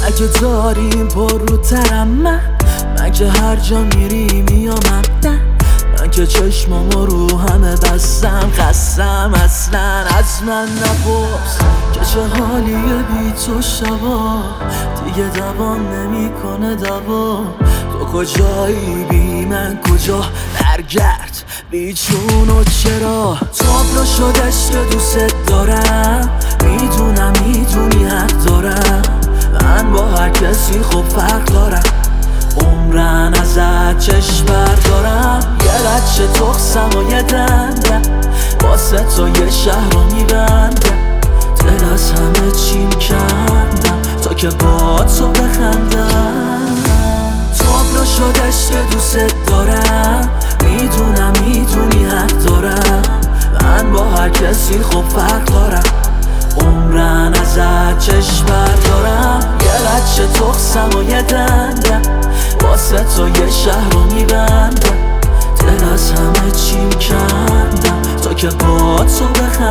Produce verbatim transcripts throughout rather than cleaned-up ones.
اگه داریم پر رو ترم من من که هر جا میری میامم نه من که چشمامو رو همه بستم خستم اصلا از من نپرس که چه حالیه بی تو شبا دیگه دوام نمیکنه دوا تو کجایی بی من کجا برگرد بیچون و چرا تابلو شدش که دوست دارم میدونم میدونی حق دارم من با هر کسی خوب فرق دارم عمرن ازت چشم بردارم یه بچه تخصم و یه دندم واسه تو یه شهر رو میبندم دل از همه چیم کندم تا که با تو بخندم تابلو شدش که دوست دارم میدونم میدونی حق دارم من با هر کسی خوب فرق دارم عمرن ازت چشم بردارم یه بچه تخصم و یه دندم واسه تو یه شهر رو میبندم دل از همه چیم کندم تا که با تو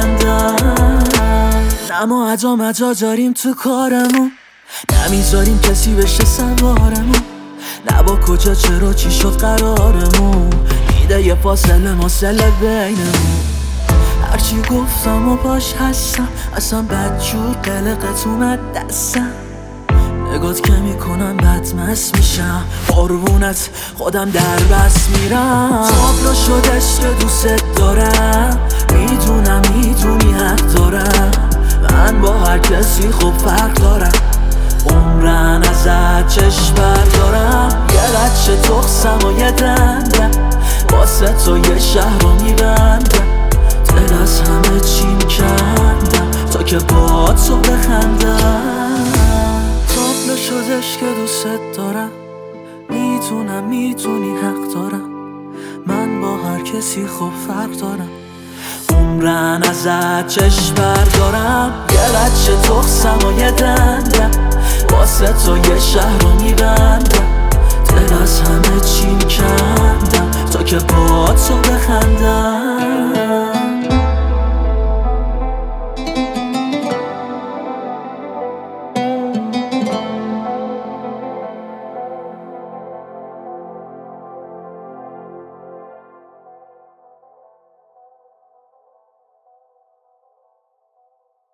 بخندم نما عجا مجا داریم تو کارمون نمیذاریم کسی بشه سوارمون نه با کجا چرا چی شد قرارمون میده یه فاصله ماصله بینمون هرچی گفتم و باش هستم اصلا بدجور قلقت اومد دستم نگات که میکنم بدمست میشم قربونت خودم در بس میرم تابلو شدش که دوست دارم میدونم میدونی حق دارم من با هر کسی خوب فرق دارم عمرن ازت چشم بردارم یه بچه تخصم و یه دندم واسه تو یه شهر رو میبندم دل از همه چیم کندم تا که با تو بخندم تابلو شدش که دوست دارم میتونم میتونی حق دارم من با هر کسی خوب فرق دارم عمرن ازت چشم بردارم یه بچه تخصم و یه دندم واسه تو یه شهر رو میبندم دل از همه چیم کندم تا که با تو بخندم